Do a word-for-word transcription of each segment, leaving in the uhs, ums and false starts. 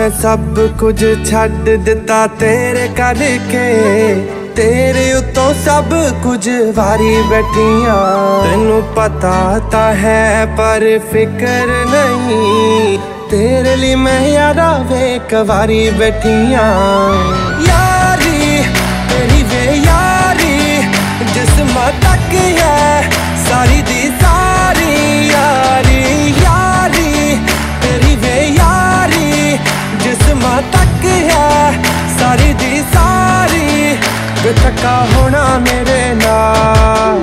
मैं सब कुछ छड्ड दिता तेरे करके, तेरे उतों सब कुछ वारी बैठियां। तेनू पता ता है पर फिक्र नहीं, तेरे लिए मैं यारा वे कवारी बैठियां। यारी तेरी वे यारी जिस्म तक है सारी दी सारी यारी। यारी तेरी वे यारी जिस्म तक है सारी दी सारी। वे थका होना मेरे नाल,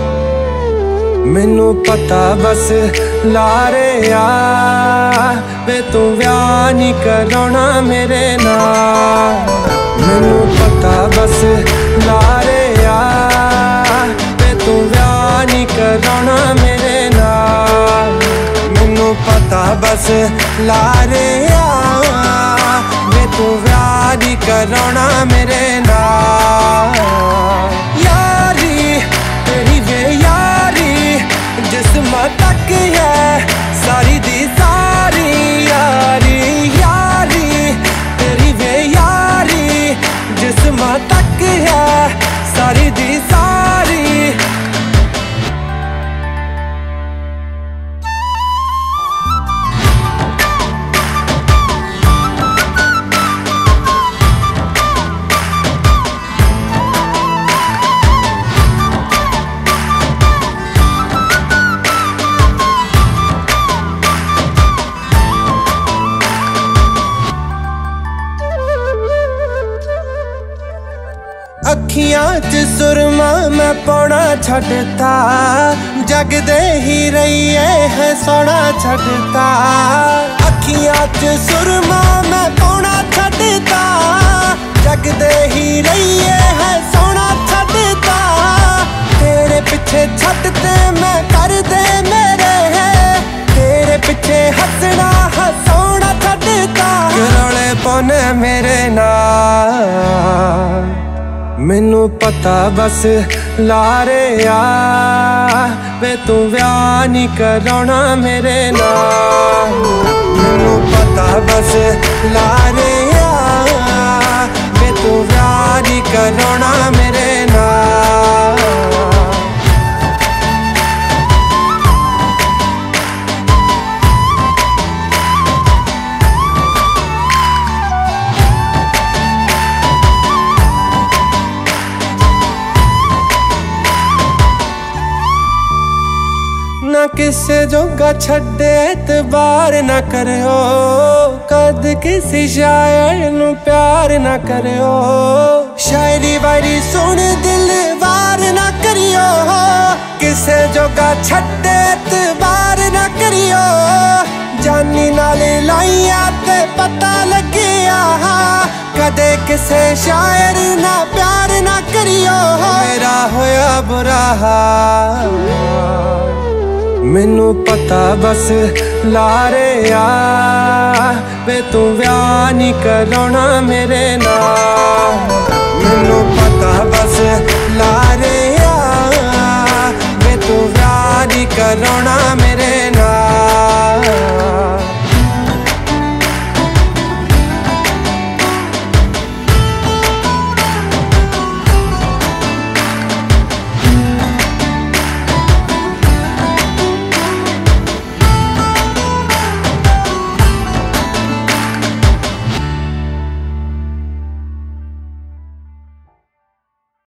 मैनू पता बस लारे आ वे तू व्याह नहीं कराना मेरे नाल। मैनू पता बस लारे आ वे तू व्याह नहीं कराना मेरे नाल। मैनू पता बस लारे आ वे तू व्याह नहीं कराना मेरे नाल। यारी तेरी वे यारी जिस्म तक है सारी दी सारी यारी। यारी तेरी वे यारी जिस्म तक है सारी दी सारी। अखियां च सुरमा मैं पौना छड्डता, जगदे ही रहिए है सोना छड्डता। अखियां च सुरमा मैं पौना छड्डता, जगदे ही रहिए है सोना छड्डता। तेरे पिछे छड्डते मैं कर दे मेरे है, तेरे पिछे हंसना हंसौना छड्डता। रौले पौने मेरे नाल, मैनू पता बस लारे आ वे तू व्याह नहीं कराना मेरे नाल। मैनू पता बस लारे आ वे तू व्याह नहीं कराना मेरे नाल। ना किसे जोगा छड्डे एतबार ना करो, कद किसी शायर नू प्यार ना करो। शायरी वायरी सुन दिल वार ना करियो, किसे जोगा छड्डे एतबार ना करियो। जानी नाले लाइया ते पता लगिया, कदे किसे शायर ना प्यार ना करियो। मेरा होया बुरा हाल, मैनू पता बस लारे आ वे तू व्याह नहीं कराना मेरे नाल। मैनू पता बस लारे आ वे तू व्याह नहीं कराना।